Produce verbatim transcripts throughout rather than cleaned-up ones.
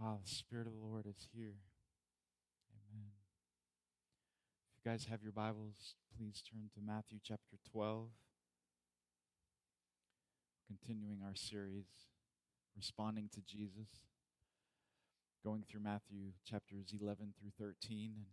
Wow, the Spirit of the Lord is here. Amen. If you guys have your Bibles, please turn to Matthew chapter twelve. Continuing our series, Responding to Jesus. Going through Matthew chapters eleven through thirteen. And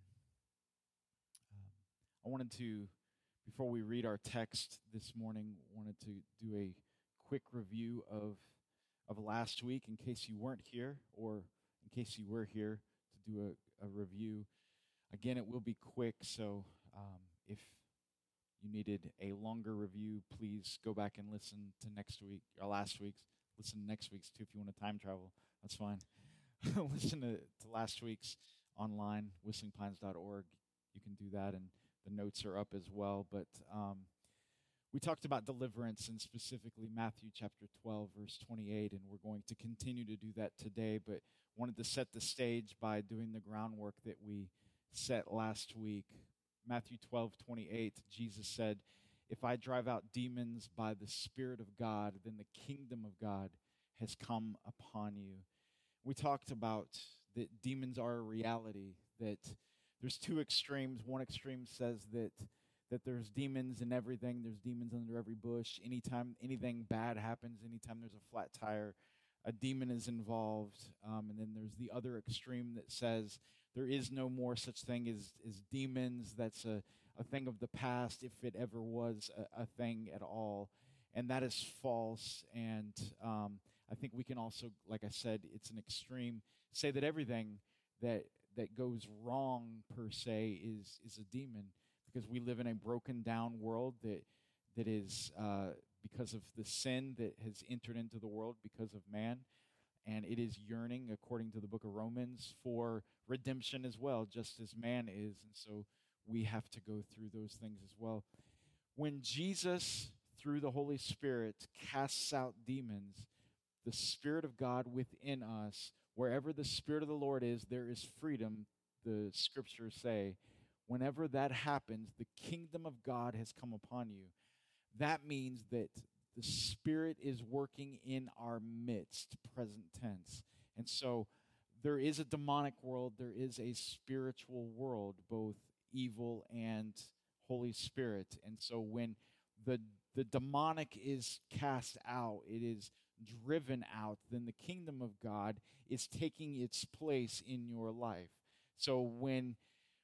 um, I wanted to, before we read our text this morning, wanted to do a quick review of, of last week in case you weren't here, or in case you were here to do a, a review. Again, it will be quick, so um, if you needed a longer review, please go back and listen to next week, or last week's. Listen to next week's too if you want to time travel. That's fine. Listen to, to last week's online, whistling pines dot org. You can do that, and the notes are up as well. But um, we talked about deliverance, and specifically Matthew chapter twelve, verse twenty-eight, and we're going to continue to do that today, but wanted to set the stage by doing the groundwork that we set last week. Matthew twelve, twenty-eight, Jesus said, "If I drive out demons by the Spirit of God, then the kingdom of God has come upon you." We talked about that demons are a reality, that there's two extremes. One extreme says that that there's demons in everything. There's demons under every bush. Anytime anything bad happens, anytime there's a flat tire, a demon is involved. Um, and then there's the other extreme that says there is no more such thing as, as demons. That's a, a thing of the past, if it ever was a, a thing at all. And that is false. And um, I think we can also, like I said, it's an extreme, say that everything that that goes wrong per se is is a demon, because we live in a broken down world that that is uh, because of the sin that has entered into the world because of man. And it is yearning, according to the book of Romans, for redemption as well, just as man is. And so we have to go through those things as well. When Jesus, through the Holy Spirit, casts out demons, the Spirit of God within us, wherever the Spirit of the Lord is, there is freedom, the scriptures say. Whenever that happens, the kingdom of God has come upon you. That means that the Spirit is working in our midst, present tense. And so there is a demonic world, there is a spiritual world, both evil and Holy Spirit. And so when the the demonic is cast out, it is driven out, then the kingdom of God is taking its place in your life. So when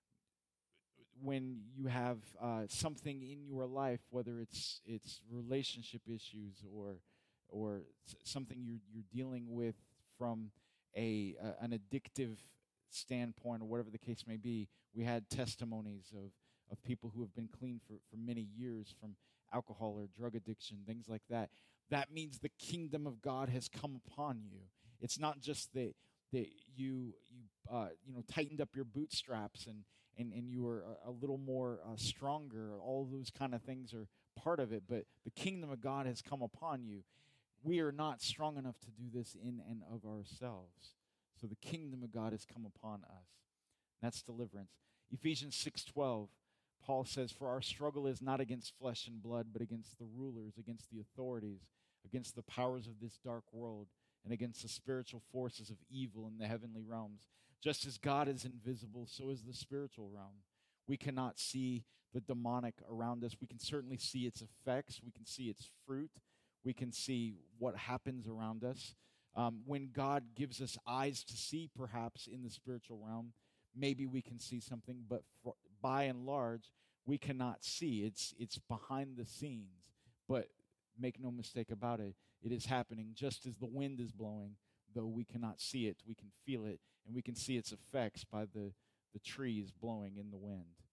when you have uh, something in your life, whether it's it's relationship issues or or something you're you're dealing with from a, a an addictive standpoint, or whatever the case may be, we had testimonies of of people who have been clean for, for many years from alcohol or drug addiction, things like that. That means the kingdom of God has come upon you. It's not just that that you you uh, you know tightened up your bootstraps and and and you were a, a little more uh, stronger. All those kind of things are part of it, but the kingdom of God has come upon you. We are not strong enough to do this in and of ourselves. So the kingdom of God has come upon us. That's deliverance. Ephesians six twelve, Paul says, "For our struggle is not against flesh and blood, but against the rulers, against the authorities, against the powers of this dark world, and against the spiritual forces of evil in the heavenly realms. Just as God is invisible, so is the spiritual realm." We cannot see the demonic around us. We can certainly see its effects. We can see its fruit. We can see what happens around us. Um, when God gives us eyes to see, perhaps, in the spiritual realm, maybe we can see something, but for, by and large, we cannot see. It's it's behind the scenes. But make no mistake about it, it is happening just as the wind is blowing, though we cannot see it. We can feel it, and we can see its effects by the, the trees blowing in the wind.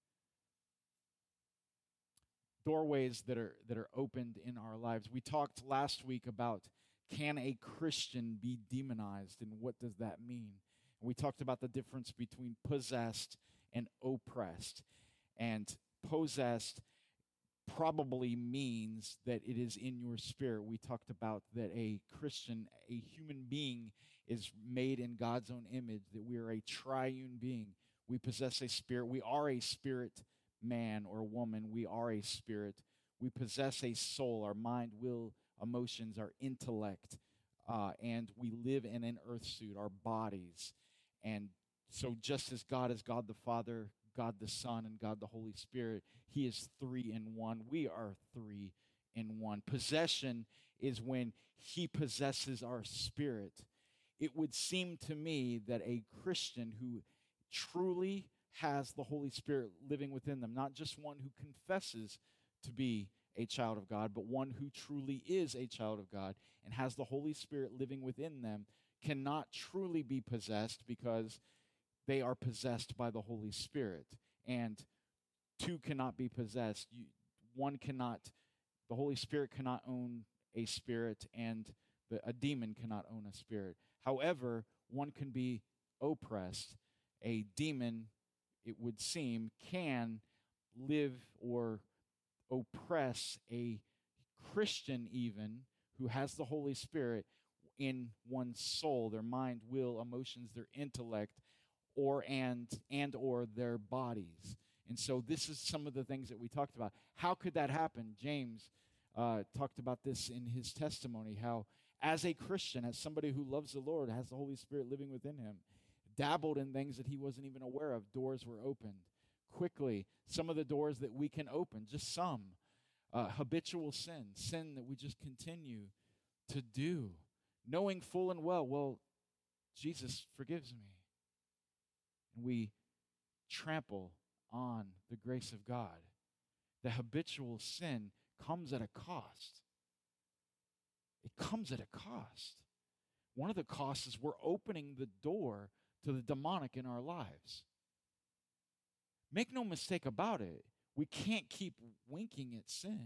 Doorways that are that are opened in our lives. We talked last week about, can a Christian be demonized, and what does that mean? And we talked about the difference between possessed and oppressed. And possessed probably means that it is in your spirit. We talked about that a Christian, a human being, is made in God's own image, that we are a triune being. We possess a spirit. We are a spirit man or woman. We are a spirit. We possess a soul, our mind, will, emotions, our intellect, uh, and we live in an earth suit, our bodies. And so just as God is God the Father, God the Son, and God the Holy Spirit, he is three in one. We are three in one. Possession is when he possesses our spirit. It would seem to me that a Christian who truly has the Holy Spirit living within them, not just one who confesses to be a child of God, but one who truly is a child of God and has the Holy Spirit living within them, cannot truly be possessed because they are possessed by the Holy Spirit. And two cannot be possessed. You, one cannot, the Holy Spirit cannot own a spirit, and the, a demon cannot own a spirit. However, one can be oppressed. A demon, it would seem, can live or oppress a Christian even who has the Holy Spirit in one's soul, their mind, will, emotions, their intellect, or and and or their bodies. And so this is some of the things that we talked about. How could that happen? James uh, talked about this in his testimony, how as a Christian, as somebody who loves the Lord, has the Holy Spirit living within him, dabbled in things that he wasn't even aware of, doors were opened quickly. Some of the doors that we can open, just some. Uh, habitual sin, sin that we just continue to do, knowing full and well, well, Jesus forgives me. And we trample on the grace of God. The habitual sin comes at a cost. It comes at a cost. One of the costs is we're opening the door to the demonic in our lives. Make no mistake about it. We can't keep winking at sin.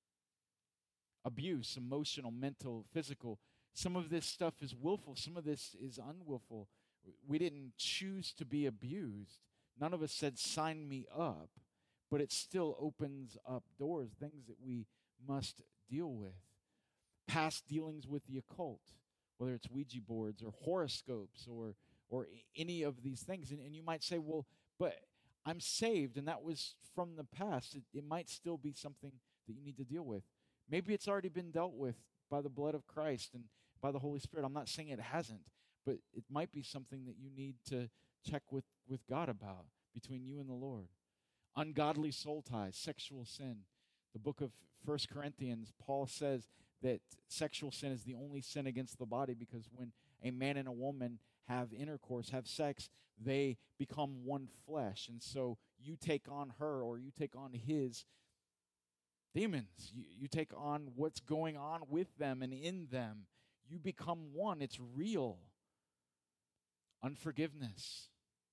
Abuse, emotional, mental, physical. Some of this stuff is willful. Some of this is unwillful. We didn't choose to be abused. None of us said, sign me up. But it still opens up doors, things that we must deal with. Past dealings with the occult, whether it's Ouija boards or horoscopes or or any of these things. And, and you might say, well, but I'm saved, and that was from the past. It, it might still be something that you need to deal with. Maybe it's already been dealt with by the blood of Christ and by the Holy Spirit. I'm not saying it hasn't, but it might be something that you need to check with, with God about between you and the Lord. Ungodly soul ties, sexual sin. The book of First Corinthians, Paul says that sexual sin is the only sin against the body, because when a man and a woman have intercourse, have sex, they become one flesh. And so you take on her, or you take on his demons. You, you take on what's going on with them and in them. You become one. It's real. Unforgiveness.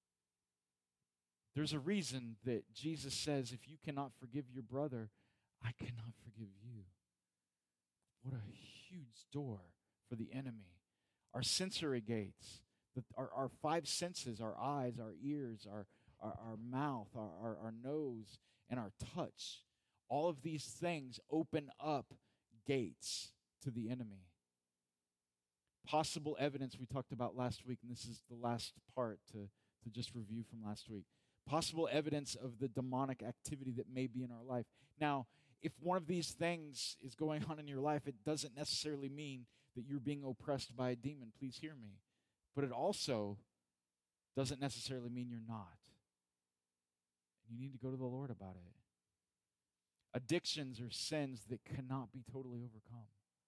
There's a reason that Jesus says, if you cannot forgive your brother, I cannot forgive you. What a huge door for the enemy. Our sensory gates, the, our, our five senses, our eyes, our ears, our, our, our mouth, our, our, our nose, and our touch, all of these things open up gates to the enemy. Possible evidence we talked about last week, and this is the last part to, to just review from last week. Possible evidence of the demonic activity that may be in our life. Now, if one of these things is going on in your life, it doesn't necessarily mean that you're being oppressed by a demon. Please hear me. But it also doesn't necessarily mean you're not. You need to go to the Lord about it. Addictions are sins that cannot be totally overcome.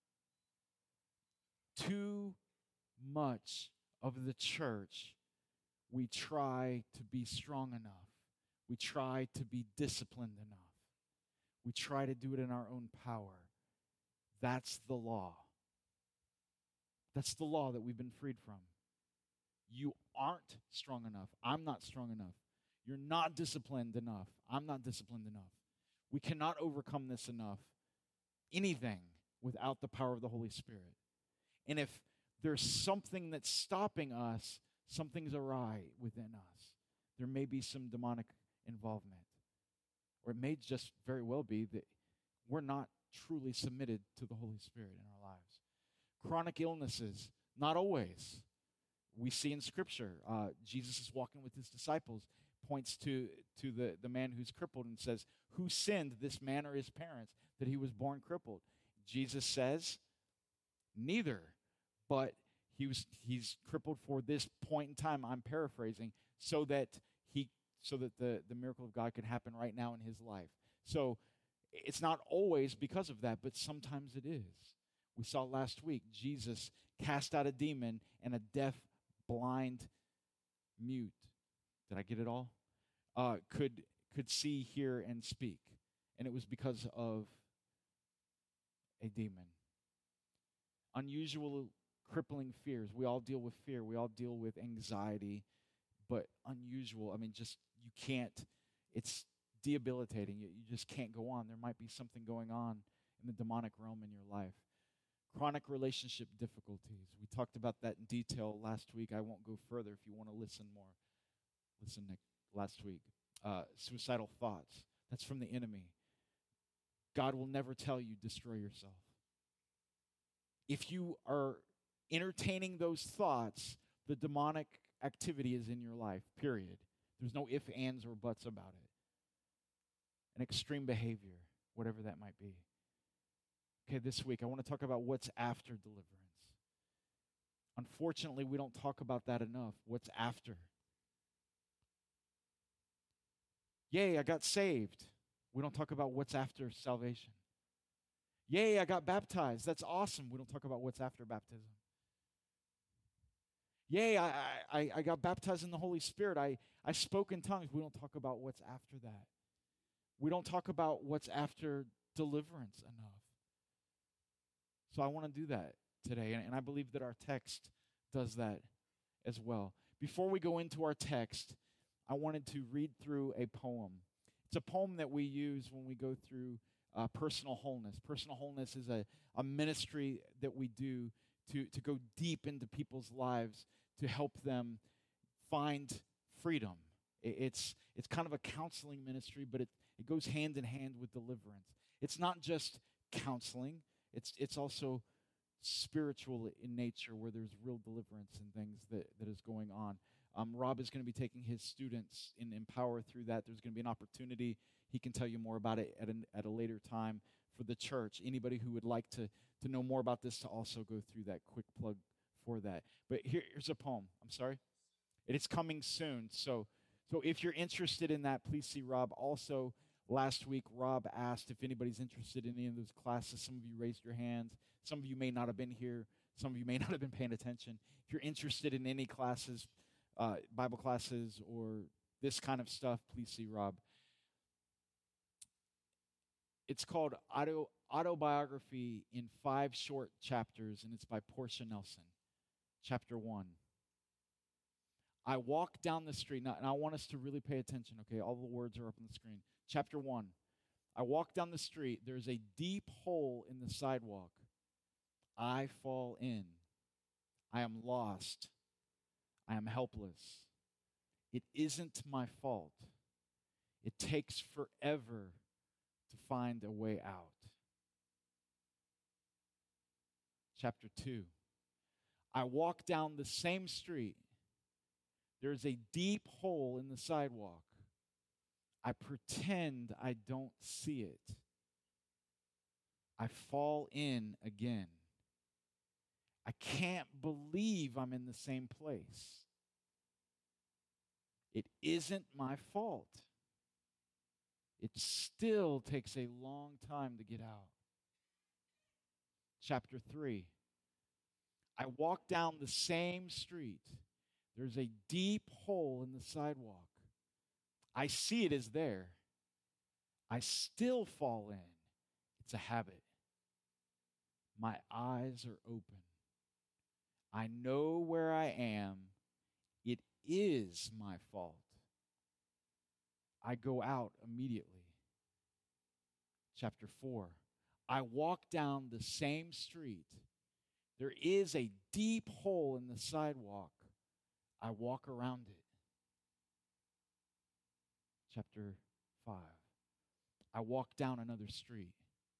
Too much of the church, we try to be strong enough. We try to be disciplined enough. We try to do it in our own power. That's the law. That's the law that we've been freed from. You aren't strong enough. I'm not strong enough. You're not disciplined enough. I'm not disciplined enough. We cannot overcome this enough, anything, without the power of the Holy Spirit. And if there's something that's stopping us, something's awry within us. There may be some demonic involvement. Or it may just very well be that we're not truly submitted to the Holy Spirit in our lives. Chronic illnesses, not always. We see in Scripture, uh, Jesus is walking with his disciples, points to, to the, the man who's crippled and says, who sinned, this man or his parents, that he was born crippled? Jesus says, neither, but he was he's crippled for this point in time. I'm paraphrasing, so that he so that the, the miracle of God could happen right now in his life. So it's not always because of that, but sometimes it is. We saw last week, Jesus cast out a demon and a deaf, blind, mute. Did I get it all? Uh, could could see, hear, and speak. And it was because of a demon. Unusual, crippling fears. We all deal with fear. We all deal with anxiety. But unusual, I mean, just you can't, it's debilitating. You, you just can't go on. There might be something going on in the demonic realm in your life. Chronic relationship difficulties. We talked about that in detail last week. I won't go further if you want to listen more. Listen next, last week. Uh, suicidal thoughts. That's from the enemy. God will never tell you destroy yourself. If you are entertaining those thoughts, the demonic activity is in your life, period. There's no ifs, ands, or buts about it. An extreme behavior, whatever that might be. Okay, this week I want to talk about what's after deliverance. Unfortunately, we don't talk about that enough. What's after? Yay, I got saved. We don't talk about what's after salvation. Yay, I got baptized. That's awesome. We don't talk about what's after baptism. Yay, I, I, I got baptized in the Holy Spirit. I, I spoke in tongues. We don't talk about what's after that. We don't talk about what's after deliverance enough. So I want to do that today, and, and I believe that our text does that as well. Before we go into our text, I wanted to read through a poem. It's a poem that we use when we go through uh, personal wholeness. Personal wholeness is a, a ministry that we do to, to go deep into people's lives to help them find freedom. It, it's, it's kind of a counseling ministry, but it, it goes hand in hand with deliverance. It's not just counseling. It's it's also spiritual in nature, where there's real deliverance and things that, that is going on. Um, Rob is going to be taking his students in Empower through that. There's going to be an opportunity. He can tell you more about it at, an, at a later time for the church. Anybody who would like to, to know more about this to also go through that, quick plug for that. But here, here's a poem. I'm sorry. It is coming soon. So, so if you're interested in that, please see Rob. Also, last week, Rob asked if anybody's interested in any of those classes. Some of you raised your hands. Some of you may not have been here. Some of you may not have been paying attention. If you're interested in any classes, uh, Bible classes, or this kind of stuff, please see Rob. It's called Auto, Autobiography in Five Short Chapters, and it's by Portia Nelson. Chapter one. I walk down the street, now, and I want us to really pay attention, okay? All the words are up on the screen. Chapter one. I walk down the street. There's a deep hole in the sidewalk. I fall in. I am lost. I am helpless. It isn't my fault. It takes forever to find a way out. Chapter two. I walk down the same street. There's a deep hole in the sidewalk. I pretend I don't see it. I fall in again. I can't believe I'm in the same place. It isn't my fault. It still takes a long time to get out. Chapter three. I walk down the same street. There's a deep hole in the sidewalk. I see it is there. I still fall in. It's a habit. My eyes are open. I know where I am. It is my fault. I go out immediately. Chapter four. I walk down the same street. There is a deep hole in the sidewalk. I walk around it. Chapter five. I walk down another street.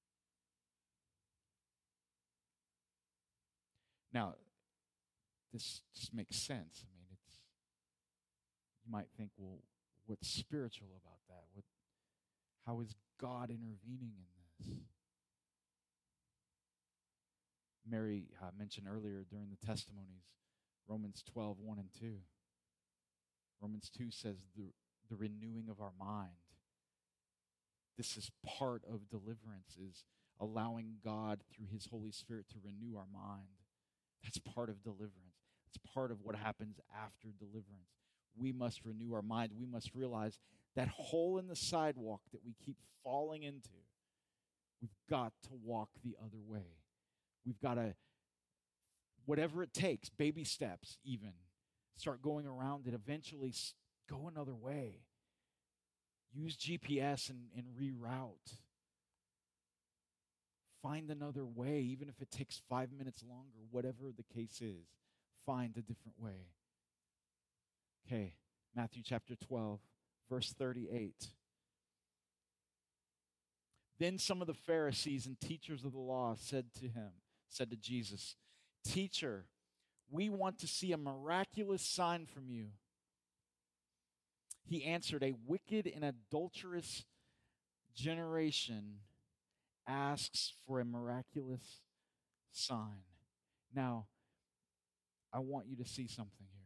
Now, this just makes sense. I mean, it's, you might think, well, what's spiritual about that? What, how is God intervening in this? Mary uh, mentioned earlier during the testimonies, Romans twelve, one and two. Romans two says the, the renewing of our mind. This is part of deliverance, is allowing God through his Holy Spirit to renew our mind. That's part of deliverance. It's part of what happens after deliverance. We must renew our mind. We must realize that hole in the sidewalk that we keep falling into, we've got to walk the other way. We've got to, whatever it takes, baby steps even, start going around it, eventually go another way. Use G P S and, and reroute. Find another way, even if it takes five minutes longer, whatever the case is. Find a different way. Okay, Matthew chapter twelve, verse thirty-eight. Then some of the Pharisees and teachers of the law said to him, said to Jesus, "Teacher, we want to see a miraculous sign from you." He answered, "A wicked and adulterous generation asks for a miraculous sign." Now, I want you to see something here.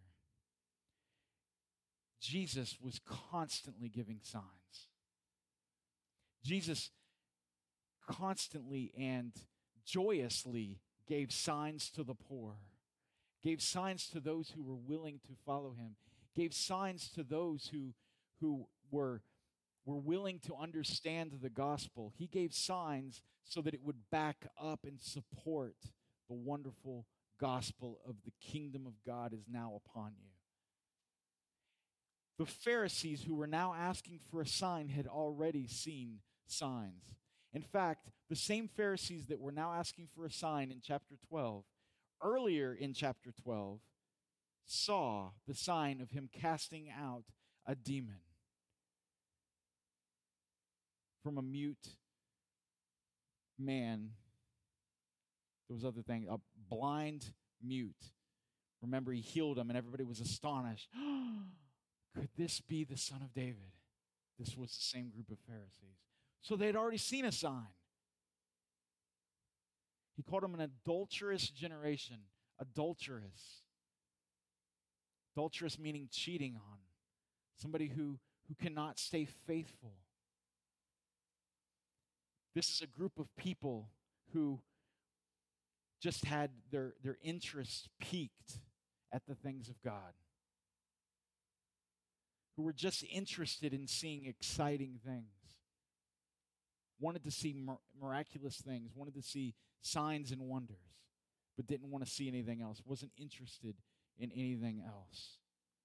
Jesus was constantly giving signs. Jesus constantly and joyously gave signs to the poor, gave signs to those who were willing to follow him, gave signs to those who, who were, were willing to understand the gospel. He gave signs so that it would back up and support the wonderful gospel of the kingdom of God is now upon you. The Pharisees who were now asking for a sign had already seen signs. In fact, the same Pharisees that were now asking for a sign in chapter twelve, earlier in chapter twelve, saw the sign of him casting out a demon from a mute man. There was other thing, a blind mute. Remember, he healed him, and everybody was astonished. Could this be the Son of David? This was the same group of Pharisees. So they had already seen a sign. He called them an adulterous generation. Adulterous. Adulterous meaning cheating on. Somebody who, who cannot stay faithful. This is a group of people who just had their, their interests piqued at the things of God. Who were just interested in seeing exciting things. Wanted to see mir- miraculous things. Wanted to see signs and wonders. But didn't want to see anything else. Wasn't interested in anything else.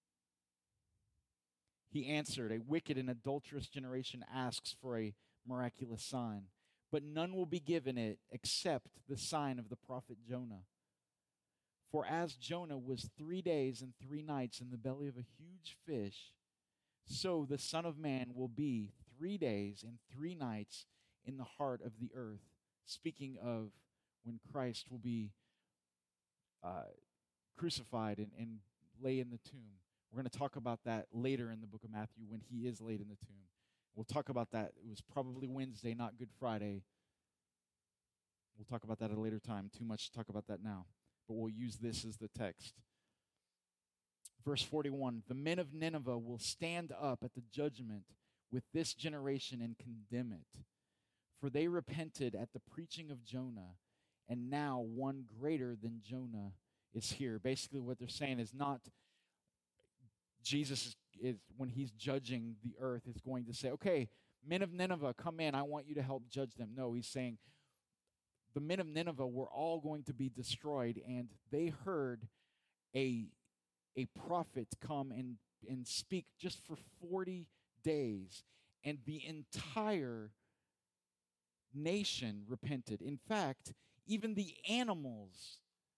He answered, "A wicked and adulterous generation asks for a miraculous sign, but none will be given it except the sign of the prophet Jonah. For as Jonah was three days and three nights in the belly of a huge fish, so the Son of Man will be three days and three nights in the heart of the earth." Speaking of when Christ will be uh, crucified and, and lay in the tomb. We're going to talk about that later in the book of Matthew when he is laid in the tomb. We'll talk about that. It was probably Wednesday, not Good Friday. We'll talk about that at a later time. Too much to talk about that now. But we'll use this as the text. Verse forty-one, "The men of Nineveh will stand up at the judgment with this generation and condemn it. For they repented at the preaching of Jonah, and now one greater than Jonah is here." Basically what they're saying is not Jesus is, is when he's judging the earth, is going to say, "Okay, men of Nineveh, come in. I want you to help judge them." No, he's saying the men of Nineveh were all going to be destroyed, and they heard a, a prophet come and, and speak just for forty days, and the entire nation repented. In fact, even the animals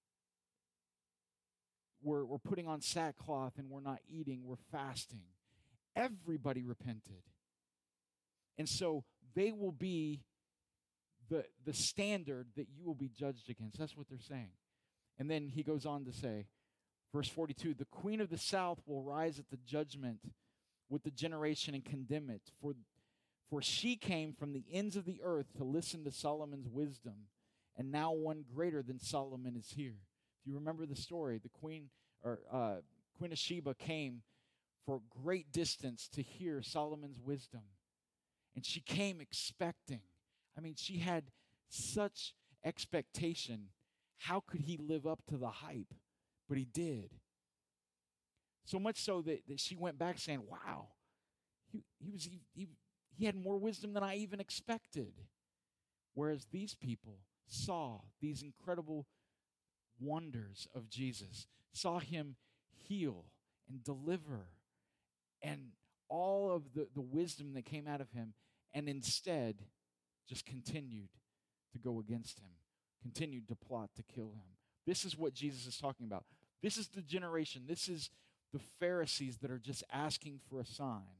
were, were putting on sackcloth and were not eating, were fasting. Everybody repented. And so they will be the, the standard that you will be judged against. That's what they're saying. And then he goes on to say, verse forty-two, "The queen of the south will rise at the judgment with the generation and condemn it. For, for she came from the ends of the earth to listen to Solomon's wisdom. and now one greater than Solomon is here. If you remember the story, the queen or uh, Queen of Sheba came for great distance to hear Solomon's wisdom, and she came expecting. I mean, she had such expectation. How could he live up to the hype? But he did. So much so that, that she went back saying, wow, he, he was he, he, he had more wisdom than I even expected. Whereas these people saw these incredible wonders of Jesus, saw him heal and deliver and all of the, the wisdom that came out of him, and instead just continued to go against him, continued to plot to kill him. This is what Jesus is talking about. This is the generation, this is the Pharisees that are just asking for a sign.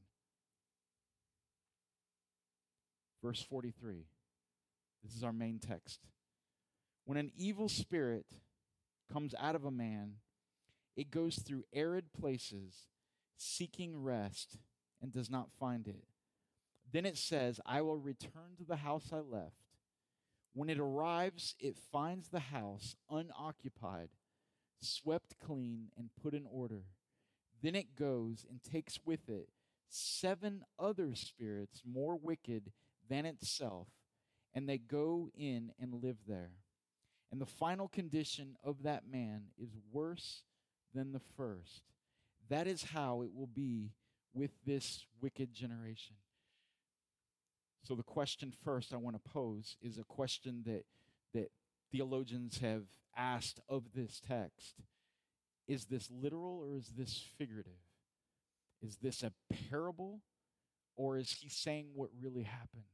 Verse forty-three. This is our main text. When an evil spirit comes out of a man, it goes through arid places, seeking rest, and does not find it. Then it says, I will return to the house I left. When it arrives, it finds the house unoccupied, swept clean, and put in order. Then it goes and takes with it seven other spirits more wicked than itself, and they go in and live there. And the final condition of that man is worse than the first. That is how it will be with this wicked generation. So the question first I want to pose is a question that, that theologians have asked of this text. Is this literal or is this figurative? Is this a parable or is he saying what really happens?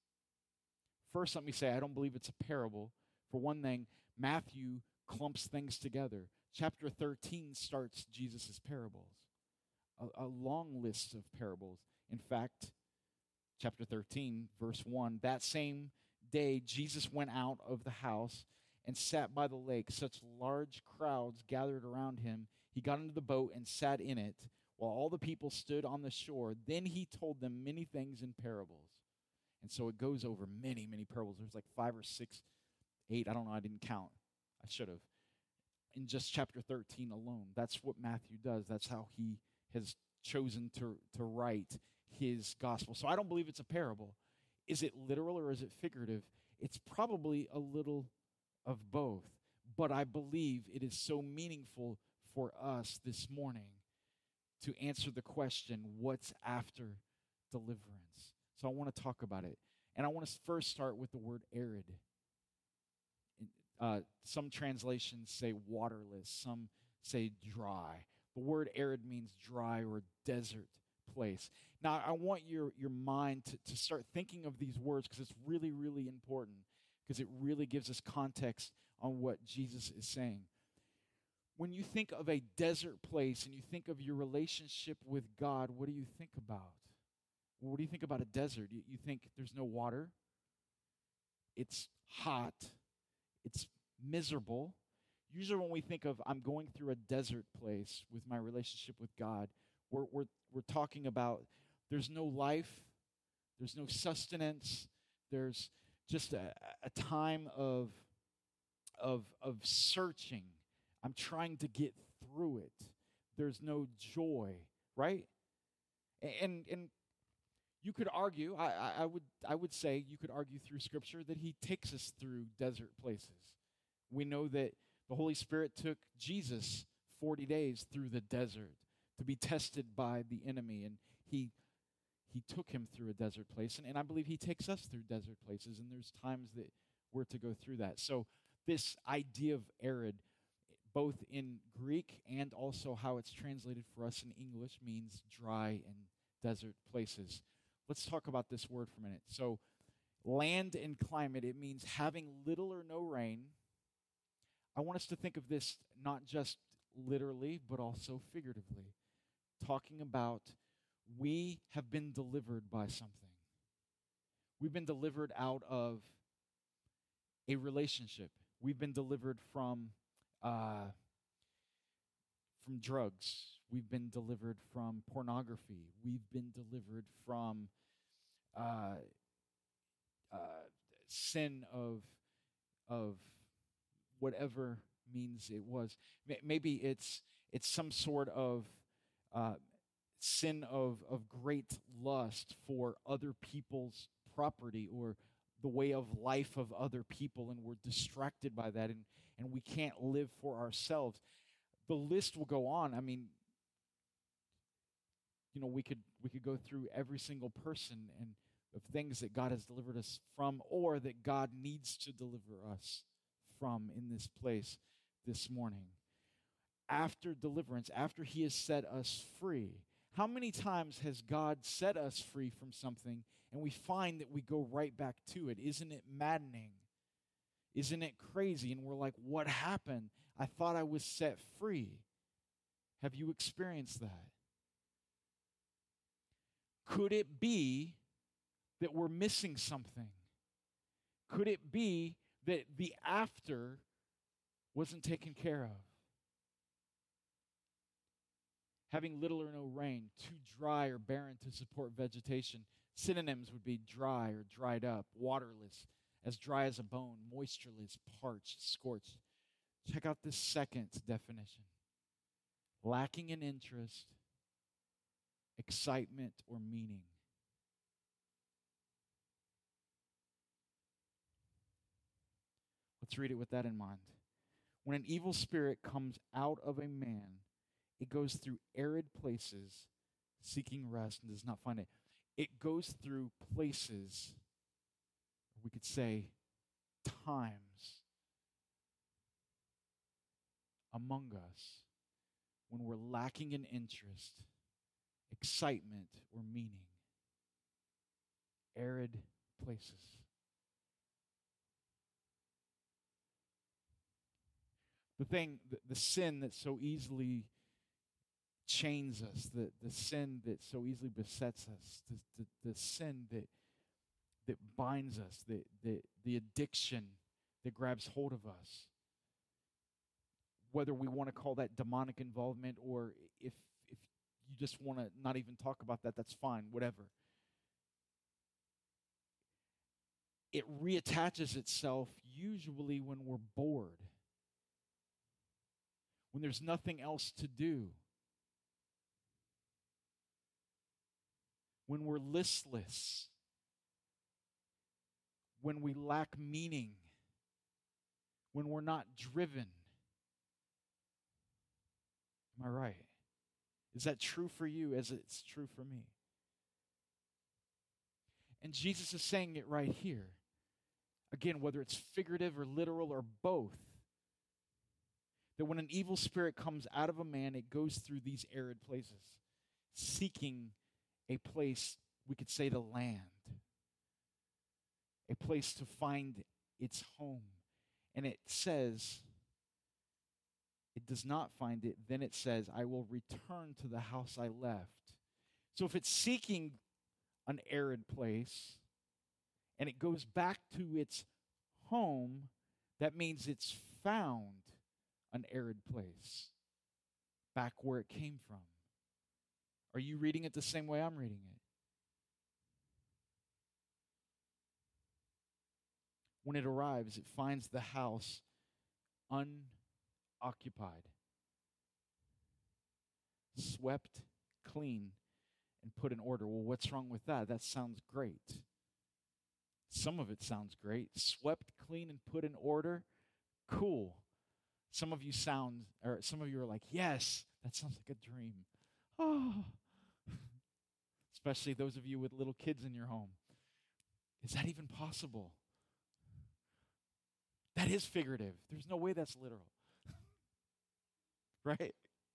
First, let me say I don't believe it's a parable. For one thing, Matthew clumps things together. Chapter thirteen starts Jesus' parables, a, a long list of parables. In fact, chapter thirteen, verse one, that same day Jesus went out of the house and sat by the lake. Such large crowds gathered around him. He got into the boat and sat in it while all the people stood on the shore. Then he told them many things in parables. And so it goes over many, many parables. There's like five or six, eight, I don't know, I didn't count. I should have. In just chapter thirteen alone. That's what Matthew does. That's how he has chosen to, to write his gospel. So I don't believe it's a parable. Is it literal or is it figurative? It's probably a little of both. But I believe it is so meaningful for us this morning to answer the question, what's after deliverance? So I want to talk about it. And I want to first start with the word arid. Uh, some translations say waterless. Some say dry. The word arid means dry or desert place. Now, I want your, your mind to, to start thinking of these words because it's really, really important because it really gives us context on what Jesus is saying. When you think of a desert place and you think of your relationship with God, what do you think about? Well, what do you think about a desert? You, you think there's no water. It's hot. It's miserable. Usually when we think of I'm going through a desert place with my relationship with God, we're, we're, we're talking about there's no life, there's no sustenance, there's just a, a time of, of, of searching. I'm trying to get through it. There's no joy, right? And and you could argue, I, I would I would say you could argue through Scripture that he takes us through desert places. We know that the Holy Spirit took Jesus forty days through the desert to be tested by the enemy, and he he took him through a desert place. And, and I believe he takes us through desert places, and there's times that we're to go through that. So this idea of arid, both in Greek and also how it's translated for us in English, means dry and desert places. Let's talk about this word for a minute. So land and climate, it means having little or no rain. I want us to think of this not just literally, but also figuratively. Talking about we have been delivered by something. We've been delivered out of a relationship. We've been delivered from uh, from drugs. We've been delivered from pornography. We've been delivered from uh, uh, sin of of whatever means it was. May- Maybe it's it's some sort of uh, sin of, of great lust for other people's property or the way of life of other people, and we're distracted by that, and, and we can't live for ourselves. The list will go on. I mean, you know, we could we could go through every single person and of things that God has delivered us from or that God needs to deliver us from in this place this morning. After deliverance, after he has set us free, how many times has God set us free from something and we find that we go right back to it? Isn't it maddening? Isn't it crazy? And we're like, what happened? I thought I was set free. Have you experienced that? Could it be that we're missing something? Could it be that the after wasn't taken care of? Having little or no rain, too dry or barren to support vegetation. Synonyms would be dry or dried up, waterless, as dry as a bone, moistureless, parched, scorched. Check out this second definition. Lacking in interest, excitement, or meaning. Let's read it with that in mind. When an evil spirit comes out of a man, it goes through arid places seeking rest and does not find it. It goes through places, we could say times, among us when we're lacking in interest, excitement, or meaning. Arid places. The thing, the, the sin that so easily chains us, the, the sin that so easily besets us, the, the, the sin that that binds us, the, the, the addiction that grabs hold of us. Whether we want to call that demonic involvement or if if you just want to not even talk about that, that's fine, whatever. It reattaches itself usually when we're bored, when there's nothing else to do, when we're listless, when we lack meaning, when we're not driven. Am I right? Is that true for you as it's true for me? And Jesus is saying it right here. Again, whether it's figurative or literal or both, that when an evil spirit comes out of a man, it goes through these arid places, seeking a place, we could say, to land, a place to find its home. And it says, it does not find it, then it says, I will return to the house I left. So if it's seeking an arid place and it goes back to its home, that means it's found an arid place back where it came from. Are you reading it the same way I'm reading it? When it arrives, it finds the house unoccupied, swept clean, and put in order. Well, what's wrong with that? That sounds great. Some of it sounds great. Swept clean and put in order, cool. Some of you sound, or some of you are like, yes, that sounds like a dream. Oh. Especially those of you with little kids in your home. Is that even possible? That is figurative. There's no way that's literal. Right?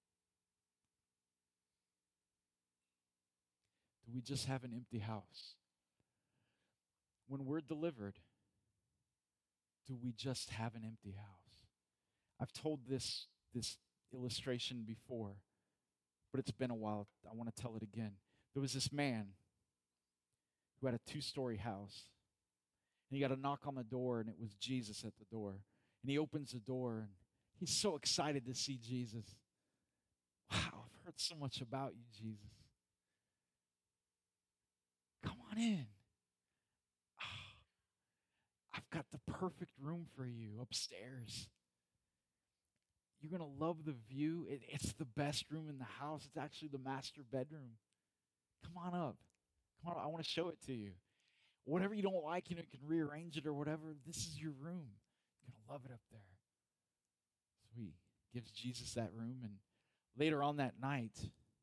Do we just have an empty house? When we're delivered, do we just have an empty house? I've told this, this illustration before, but it's been a while. I want to tell it again. There was this man who had a two-story house. And he got a knock on the door, and it was Jesus at the door. And he opens the door, and he's so excited to see Jesus. Wow, I've heard so much about you, Jesus. Come on in. Oh, I've got the perfect room for you upstairs. You're going to love the view. It, it's the best room in the house. It's actually the master bedroom. Come on up. Come on, I want to show it to you. Whatever you don't like, you know, you can rearrange it or whatever. This is your room. You're going to love it up there. So he gives Jesus that room, and later on that night,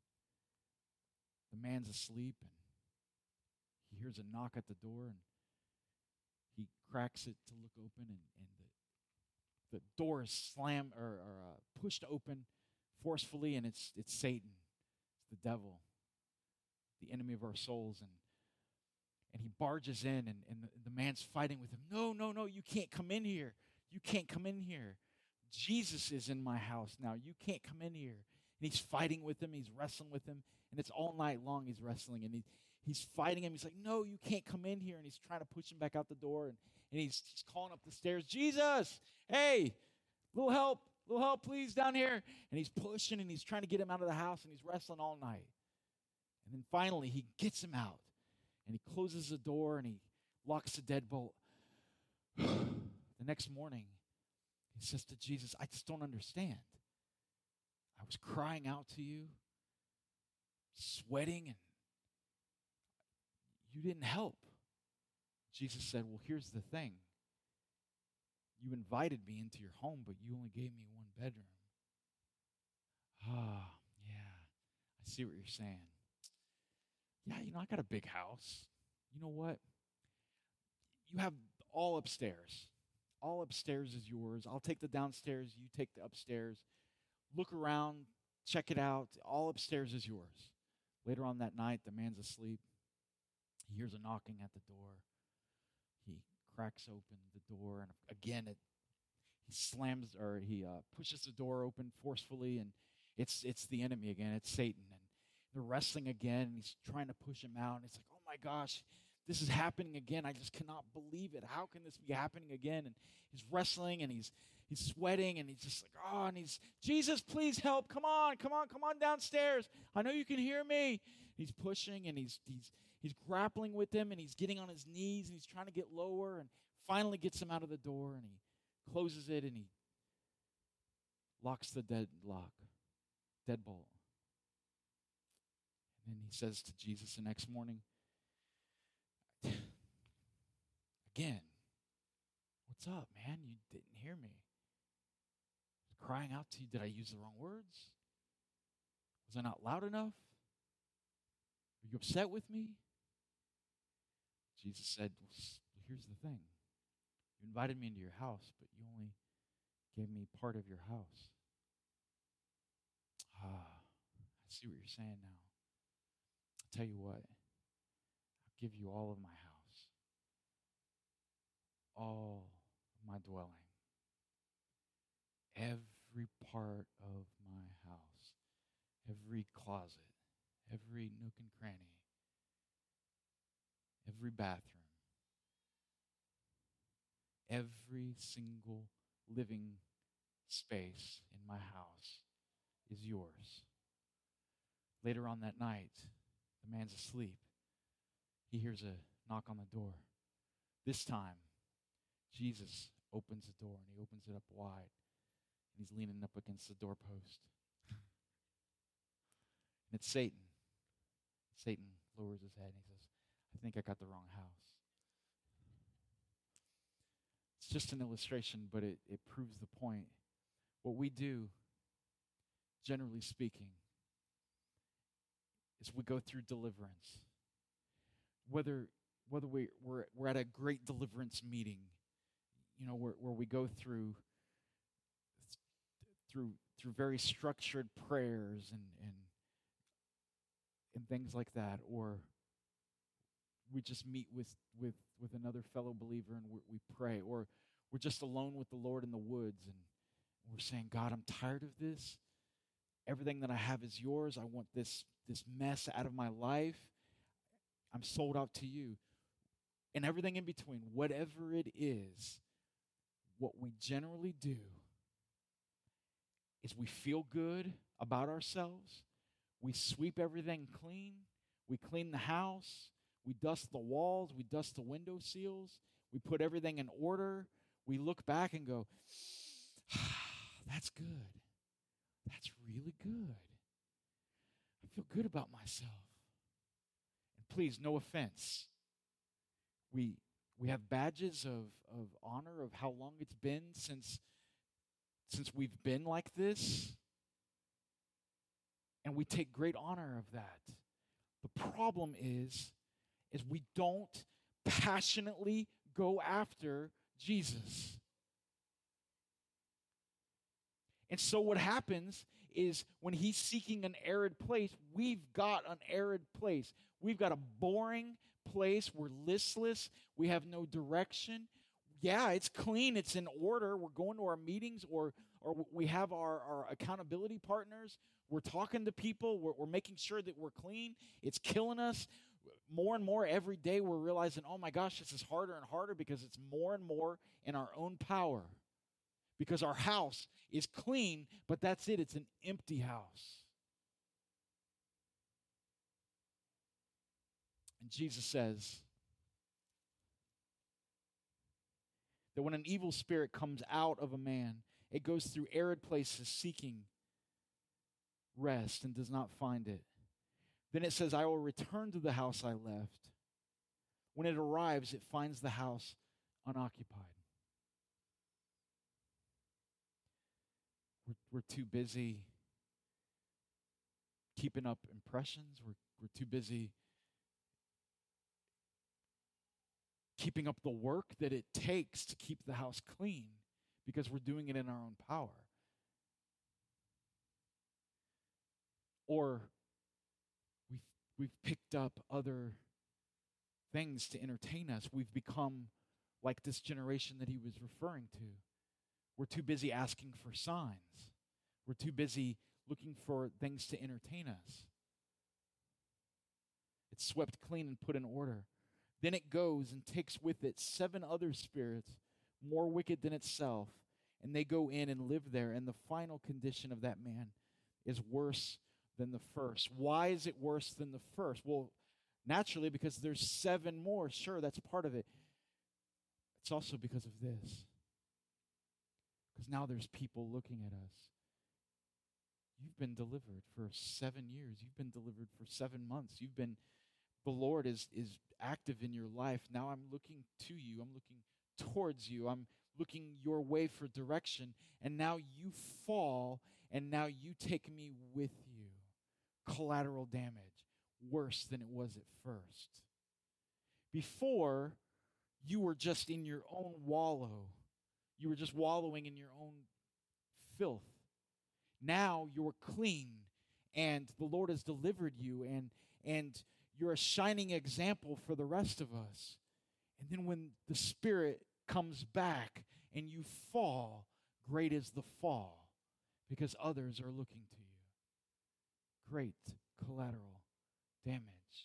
the man's asleep, and he hears a knock at the door, and he cracks it to look open, and, and the, the door is slammed or, or uh, pushed open forcefully, and it's it's Satan. It's the devil, the enemy of our souls, and and he barges in, and, and the, the man's fighting with him. No, no, no, you can't come in here. You can't come in here. Jesus is in my house now. You can't come in here. And he's fighting with him. He's wrestling with him. And it's all night long he's wrestling. And he, he's fighting him. He's like, no, you can't come in here. And he's trying to push him back out the door. And, and he's, he's calling up the stairs, Jesus, hey, little help, little help, please, down here. And he's pushing, and he's trying to get him out of the house. And he's wrestling all night. And then finally he gets him out. And he closes the door, and he locks the deadbolt. The next morning, he says to Jesus, I just don't understand. I was crying out to you, sweating, and you didn't help. Jesus said, well, here's the thing. You invited me into your home, but you only gave me one bedroom. Ah, yeah, I see what you're saying. Yeah, you know, I got a big house. You know what? You have all upstairs. All upstairs is yours. I'll take the downstairs. You take the upstairs. Look around. Check it out. All upstairs is yours. Later on that night, the man's asleep. He hears a knocking at the door. He cracks open the door, and again, it, he slams, or he uh, pushes the door open forcefully, and it's it's the enemy again. It's Satan. And they're wrestling again, and he's trying to push him out. And it's like, oh my gosh, this is happening again. I just cannot believe it. How can this be happening again? And he's wrestling, and he's he's sweating, and he's just like, oh, and he's, Jesus, please help. Come on, come on, come on downstairs. I know you can hear me. He's pushing, and he's he's he's grappling with him, and he's getting on his knees, and he's trying to get lower, and finally gets him out of the door, and he closes it, and he locks the deadlock, deadbolt. And he says to Jesus the next morning, again, what's up, man? You didn't hear me. I was crying out to you. Did I use the wrong words? Was I not loud enough? Are you upset with me? Jesus said, well, here's the thing. You invited me into your house, but you only gave me part of your house. Ah, I see what you're saying now. I'll tell you what, I'll give you all of my house, all of my dwelling, every part of my house, every closet, every nook and cranny, every bathroom, every single living space in my house is yours. Later on that night, the man's asleep. He hears a knock on the door. This time, Jesus opens the door, and he opens it up wide, and he's leaning up against the doorpost. And it's Satan. Satan lowers his head, and he says, I think I got the wrong house. It's just an illustration, but it, it proves the point. What we do, generally speaking, is we go through deliverance. Whether whether we, we're, we're at a great deliverance meeting, you know, where, where we go through through through very structured prayers and and and things like that, or we just meet with with with another fellow believer and we, we pray, or we're just alone with the Lord in the woods and we're saying, God, I'm tired of this. Everything that I have is yours. I want this this mess out of my life. I'm sold out to you. And everything in between, whatever it is, what we generally do is we feel good about ourselves. We sweep everything clean. We clean the house. We dust the walls. We dust the window seals. We put everything in order. We look back and go, ah, that's good. That's really good. I feel good about myself. And please, no offense. We we have badges of, of honor of how long it's been since, since we've been like this. And we take great honor of that. The problem is, is we don't passionately go after Jesus. And so what happens is when he's seeking an arid place, we've got an arid place. We've got a boring place. We're listless. We have no direction. Yeah, it's clean. It's in order. We're going to our meetings, or or we have our, our accountability partners. We're talking to people. We're, we're making sure that we're clean. It's killing us. More and more every day we're realizing, oh my gosh, this is harder and harder because it's more and more in our own power. Because our house is clean, but that's it. It's an empty house. And Jesus says that when an evil spirit comes out of a man, it goes through arid places seeking rest and does not find it. Then it says, I will return to the house I left. When it arrives, it finds the house unoccupied. We're, we're too busy keeping up impressions. We're, we're too busy keeping up the work that it takes to keep the house clean because we're doing it in our own power. Or we've, we've picked up other things to entertain us. We've become like this generation that he was referring to. We're too busy asking for signs. We're too busy looking for things to entertain us. It's swept clean and put in order. Then it goes and takes with it seven other spirits, more wicked than itself, and they go in and live there, and the final condition of that man is worse than the first. Why is it worse than the first? Well, naturally, because there's seven more. Sure, that's part of it. It's also because of this. Because now there's people looking at us. You've been delivered for seven years. You've been delivered for seven months. You've been, the Lord is, is active in your life. Now I'm looking to you. I'm looking towards you. I'm looking your way for direction. And now you fall, and now you take me with you. Collateral damage, worse than it was at first. Before, you were just in your own wallow. You were just wallowing in your own filth. Now you're clean, and the Lord has delivered you, and, and you're a shining example for the rest of us. And then when the Spirit comes back and you fall, great is the fall, because others are looking to you. Great collateral damage.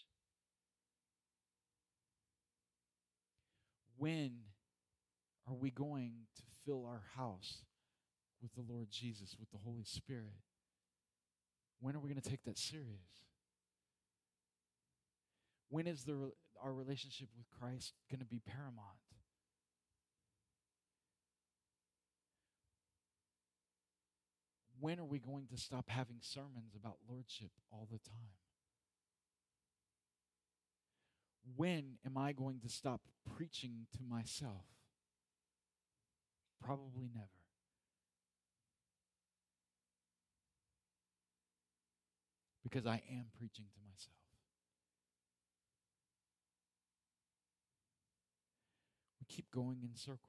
When are we going to fill our house with the Lord Jesus, with the Holy Spirit? When are we going to take that serious? When is the our relationship with Christ going to be paramount? When are we going to stop having sermons about lordship all the time? When am I going to stop preaching to myself? Probably never. Because I am preaching to myself. We keep going in circles.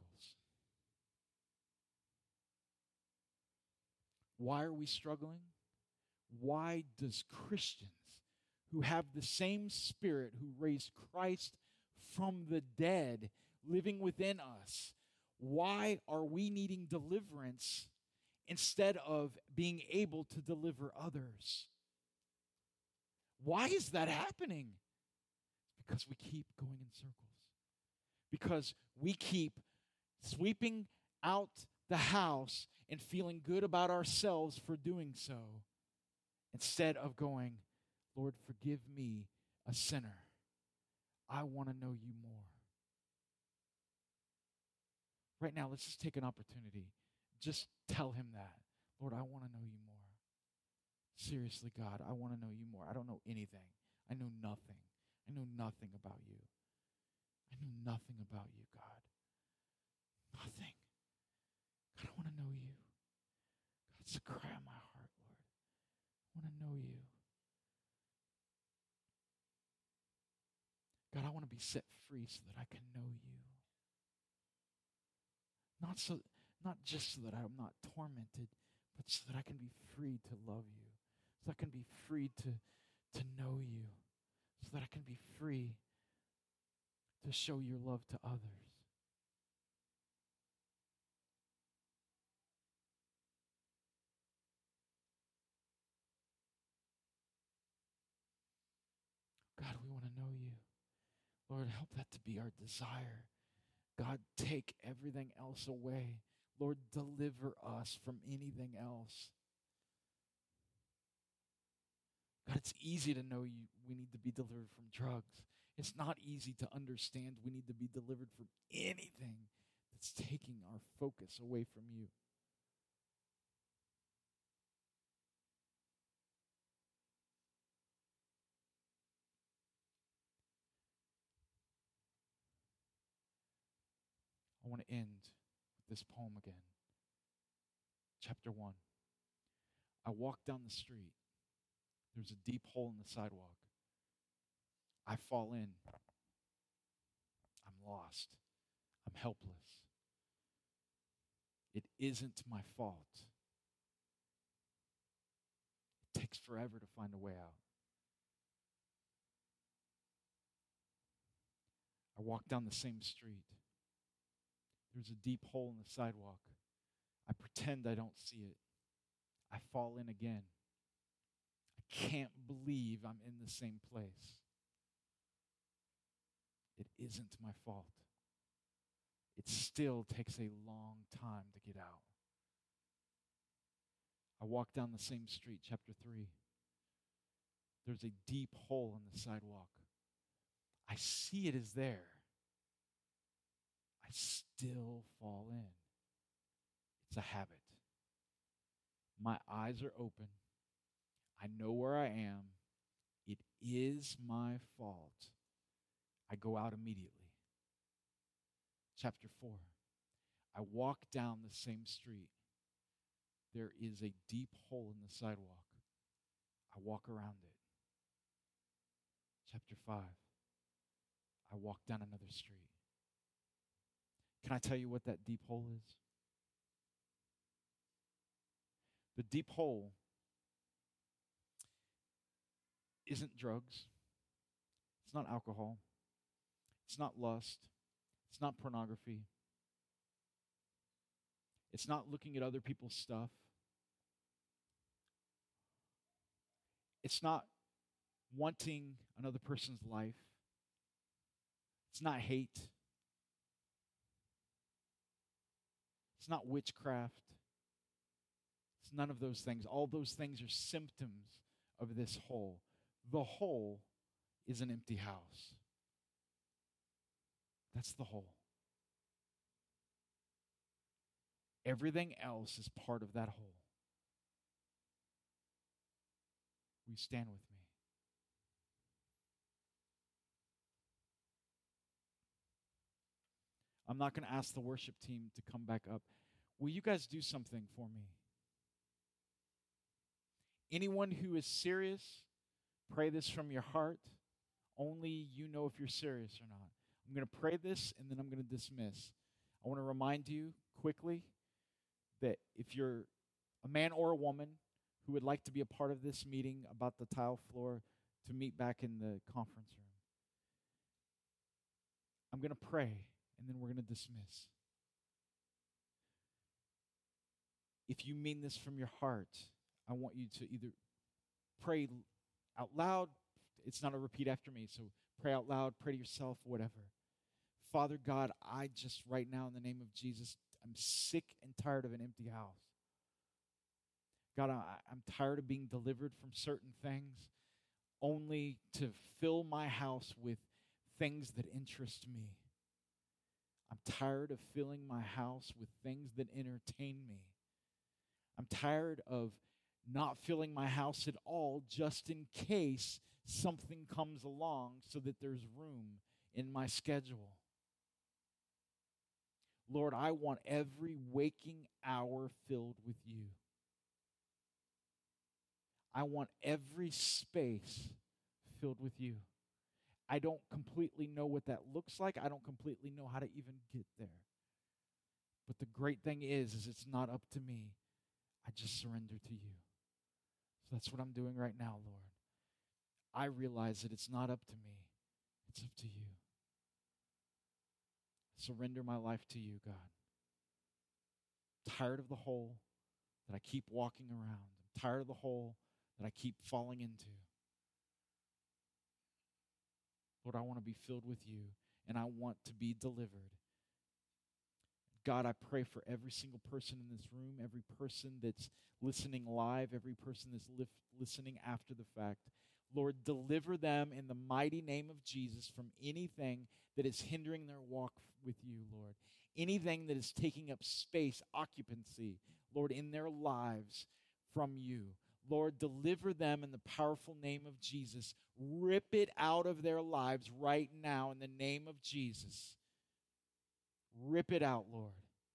Why are we struggling? Why does Christians who have the same Spirit who raised Christ from the dead living within us, why are we needing deliverance instead of being able to deliver others? Why is that happening? Because we keep going in circles. Because we keep sweeping out the house and feeling good about ourselves for doing so, instead of going, Lord, forgive me, a sinner. I want to know you more. Right now, let's just take an opportunity. Just tell him that. Lord, I want to know you more. Seriously, God, I want to know you more. I don't know anything. I know nothing. I know nothing about you. I know nothing about you, God. Nothing. God, I want to know you. God, it's a cry on my heart, Lord. I want to know you. God, I want to be set free so that I can know you. Not so, not just so that I'm not tormented, but so that I can be free to love you. So I can be free to, to know you. So that I can be free to show your love to others. God, we want to know you. Lord, help that to be our desire. God, take everything else away. Lord, deliver us from anything else. God, it's easy to know you. We need to be delivered from drugs. It's not easy to understand we need to be delivered from anything that's taking our focus away from you. I want to end with this poem again. Chapter one. I walk down the street. There's a deep hole in the sidewalk. I fall in. I'm lost. I'm helpless. It isn't my fault. It takes forever to find a way out. I walk down the same street. There's a deep hole in the sidewalk. I pretend I don't see it. I fall in again. I can't believe I'm in the same place. It isn't my fault. It still takes a long time to get out. I walk down the same street, chapter three. There's a deep hole in the sidewalk. I see it is there. I still fall in. It's a habit. My eyes are open. I know where I am. It is my fault. I go out immediately. Chapter four. I walk down the same street. There is a deep hole in the sidewalk. I walk around it. Chapter five. I walk down another street. Can I tell you what that deep hole is? The deep hole isn't drugs. It's not alcohol. It's not lust. It's not pornography. It's not looking at other people's stuff. It's not wanting another person's life. It's not hate. It's not witchcraft. It's none of those things. All those things are symptoms of this hole. The hole is an empty house. That's the hole. Everything else is part of that hole. Will you stand with me? I'm not going to ask the worship team to come back up. Will you guys do something for me? Anyone who is serious, pray this from your heart. Only you know if you're serious or not. I'm going to pray this, and then I'm going to dismiss. I want to remind you quickly that if you're a man or a woman who would like to be a part of this meeting about the tile floor, to meet back in the conference room, I'm going to pray, and then we're going to dismiss. If you mean this from your heart, I want you to either pray out loud. It's not a repeat after me, so pray out loud, pray to yourself, whatever. Father God, I just right now in the name of Jesus, I'm sick and tired of an empty house. God, I, I'm tired of being delivered from certain things only to fill my house with things that interest me. I'm tired of filling my house with things that entertain me. I'm tired of not filling my house at all just in case something comes along so that there's room in my schedule. Lord, I want every waking hour filled with you. I want every space filled with you. I don't completely know what that looks like. I don't completely know how to even get there. But the great thing is, is it's not up to me. I just surrender to you. So that's what I'm doing right now, Lord. I realize that it's not up to me. It's up to you. Surrender my life to you, God. I'm tired of the hole that I keep walking around. I'm tired of the hole that I keep falling into. Lord, I want to be filled with you, and I want to be delivered. God, I pray for every single person in this room, every person that's listening live, every person that's li- listening after the fact. Lord, deliver them in the mighty name of Jesus from anything that is hindering their walk with you, Lord. Anything that is taking up space, occupancy, Lord, in their lives from you. Lord, deliver them in the powerful name of Jesus. Rip it out of their lives right now in the name of Jesus. Rip it out, Lord.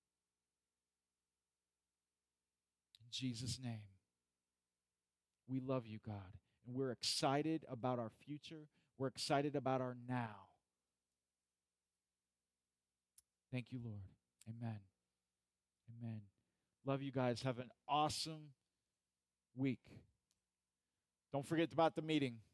In Jesus' name. We love you, God. And we're excited about our future. We're excited about our now. Thank you, Lord. Amen. Amen. Love you guys. Have an awesome week. Don't forget about the meeting.